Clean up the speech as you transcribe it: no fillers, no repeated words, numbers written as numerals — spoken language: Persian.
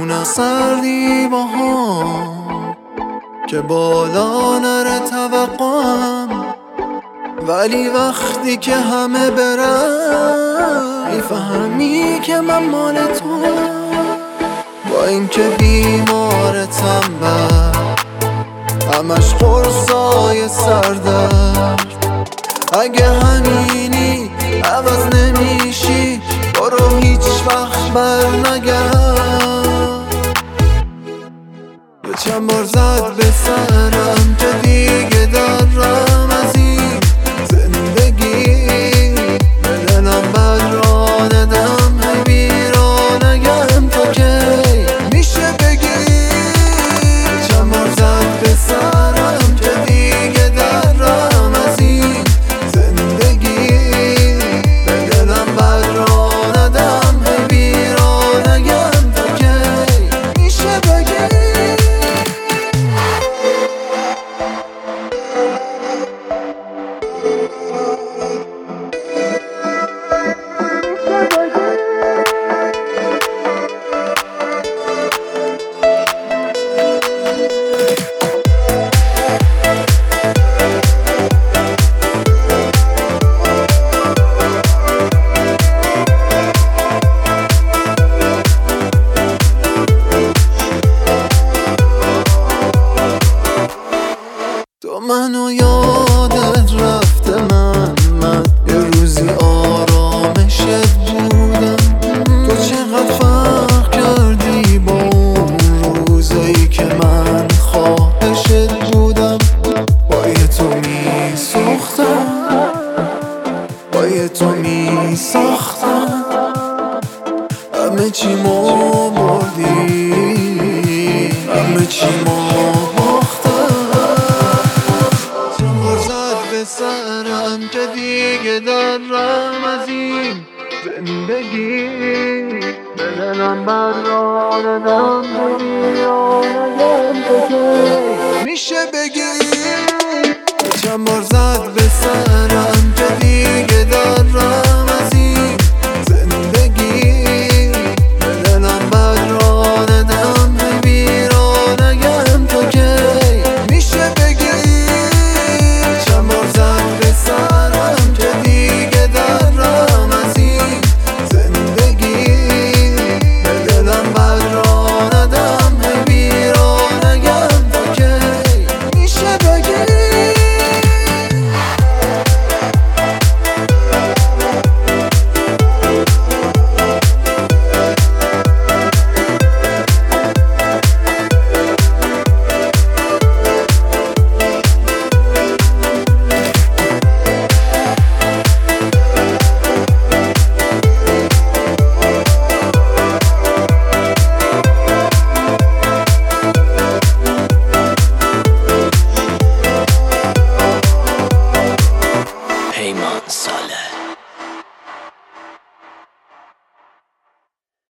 میدونم سردی با هم که بالا نره توقعم، ولی وقتی که همه برن میفهمی که من مال تو. با اینکه بیمارتم همش قرصای سردرد، اگه همینی عوض نمیشی برو هیچ وقت بر نگرد. یه چند بار زد به سرم که دیگه درم از این زندگی، به دلم بد را ندم هی بیرانگم تو کی میشه بگی. یه چند بار زد به سرم که دیگه درم از این زندگی، به دلم بد را ندم هی بیرانگم تو کی میشه بگی. تو منو یادت رفته من یه روزی آرامشت بودم. تو چقدر فرق کردی با اون روزایی که من خواهشت بودم. با تو می سوختم، با تو می ساختم، همه چی ما بردی، همه چی ما به سرم که دیگه درم از این زندگی، به دلم بر را ندم میشه بگی.